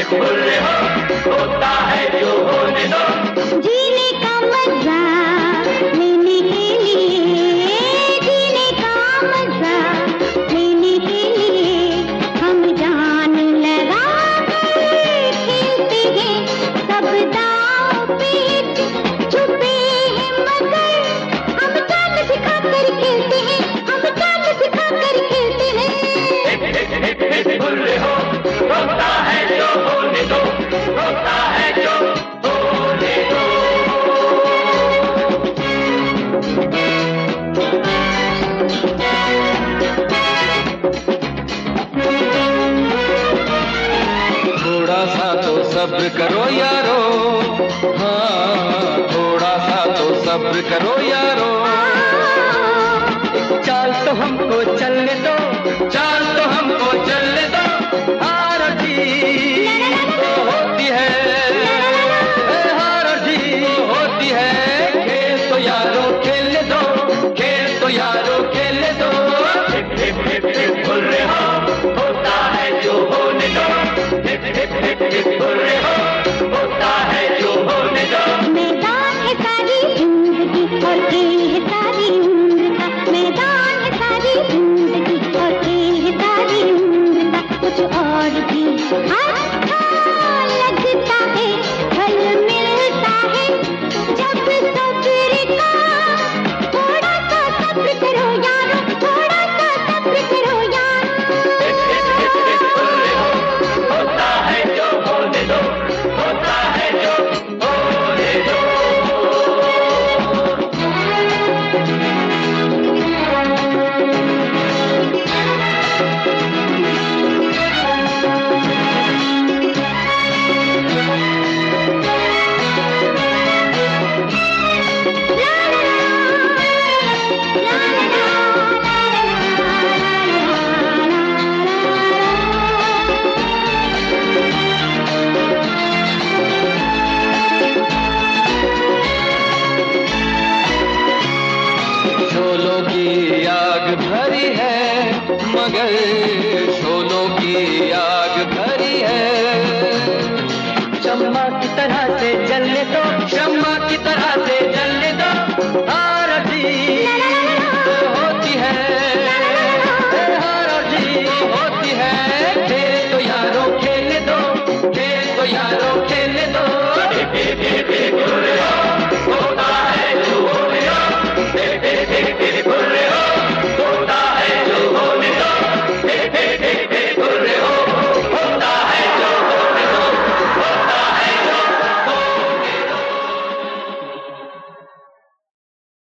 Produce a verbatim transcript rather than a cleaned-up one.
भूल हो, होता है जो होने दो। जीने का मजा लेने के लिए, जीने का मजा लेने के लिए हम जान लगा कर खेलते हैं। सब दांव पेच छुपे हैं मगर हम जान सिखा कर खेलते हैं, हम जान सिखा कर खेलते हैं। भूल हो, होता है जो होने दो, होता है जो होने दो। थोड़ा सा तो सब्र करो यारो, हाँ थोड़ा सा तो सब्र करो यारो। चाल तो हमको चलने दो, चाल तो हमको चलने दो। हार और जीत तो होती है, हार और जीत होती है। खेल तो यारो खेलने दो, खेल तो यारो खेलने दो। भूल हो, होता है जो होने दो। भूल हो, होता है जो होने दो। मैदान है सारी जिंदगी और खेल है सारी उम्र का, मैदान है सारी जिंदगी और खेल है सारी उम्र का। कुछ और भी अच्छा लगता है, फल मिलता है जब सब्र का। थोड़ा सा सब्र करो यारो, थोड़ा सा सब्र करो यारो। होता है जो होने दो, होता है जो होने दो। शोलों की आग भरी है, मगर शोलों की आग भरी है। शम्मा की तरह से जलने दो, शम्मा की तरह से जलने दो। हार और जीत होती है, हार और जीत होती है। खेल तो यारो खेलने दो, खेल तो यारो खेलने दो।